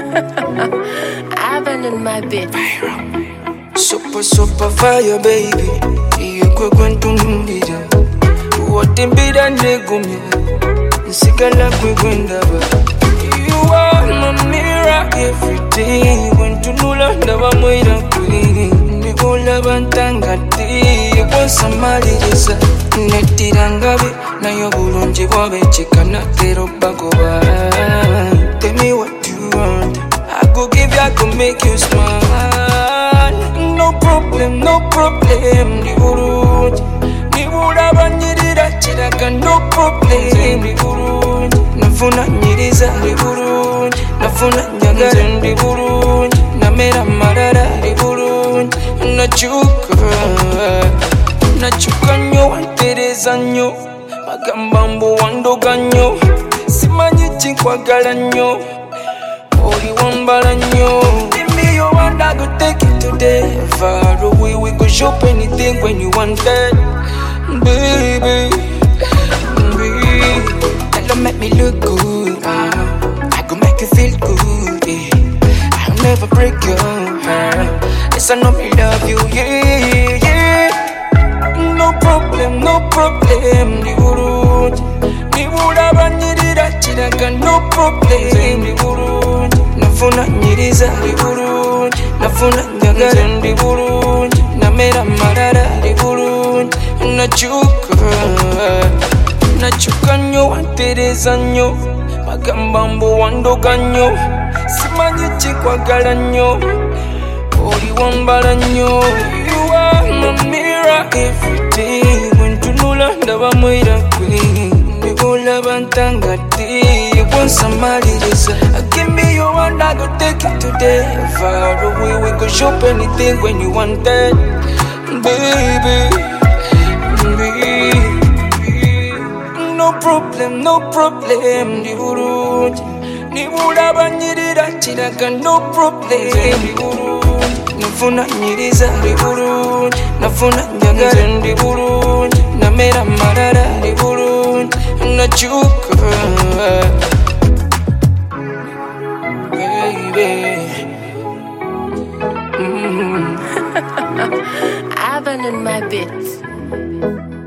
Abandon my bitch. Super fire, baby. Iyo kwe kwentu numbira. Watimbira negumya. Nsigala kwe kwendaba. You are my mirror every day. Wentunula ndaba mwira kwe. Nibola bantangati. Yekwansamaliriza. Netira ngabe. Nayo bulungi bwabekeka natera bagoba. Tell me what you want. I go give you, I go make you smile. No problem, no problem. Nibura banyirira chiraga, no problem. Nafuna nyiriza, nafuna nyagara, namera marara, nachuka nyo, wantereza nyo, magambambo wandoga nyo, simanyi chinkwagala nyo, oli wambala nyo. You want, I go take it today. Far away, we go shop anything when you want that. Baby, that'll make me look good. I go make you feel good, yeah. I'll never break your heart. Yes, I know me love you, yeah, yeah. No problem, no problem. Nibura banyirira chiraga, no problem. Nafuna nyiriza, nafuna nyagara, namera marara, nachuka nyo, wantereza nyo, magambambo wandoga nyo, simanyi chikwagala nyo, oli wambala nyo. You are my mirror every day. Wentunula ndaba mwira kwe. Nibola bantangati. Yekwansamaliriza. Give me your hand, I go take it today. Far away, we go shop anything when you want that. Baby. No problem, no problem. Nibura banyirira chiraga, no problem. Nafuna nyiriza, nafuna nyagara, namera marara, nachuka, baby. Abandon my bitch.